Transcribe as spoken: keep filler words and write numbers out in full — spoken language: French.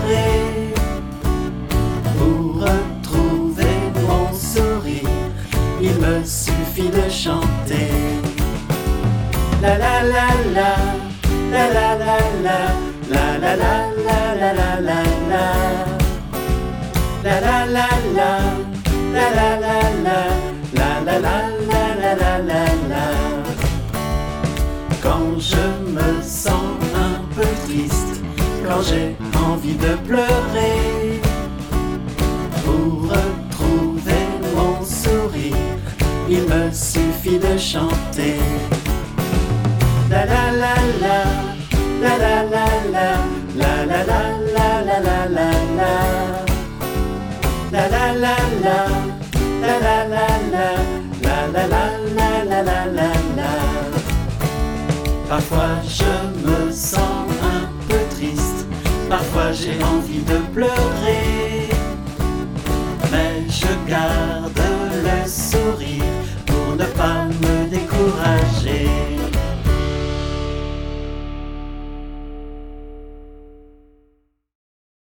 pleurer. Pour retrouver mon sourire, il me suffit de chanter. La la la la, la la la la, la la la la la la la la, la la la la, la la la la, la la la la la la la. Quand je me sens un peu triste, quand j'ai envie de pleurer, pour retrouver mon sourire, il me suffit de chanter. La la la la, la la la la, la la la la la la la la, la la la la, la la la la, la la la la la la la. Parfois je me sens un peu triste, parfois j'ai envie de pleurer, mais je garde le sourire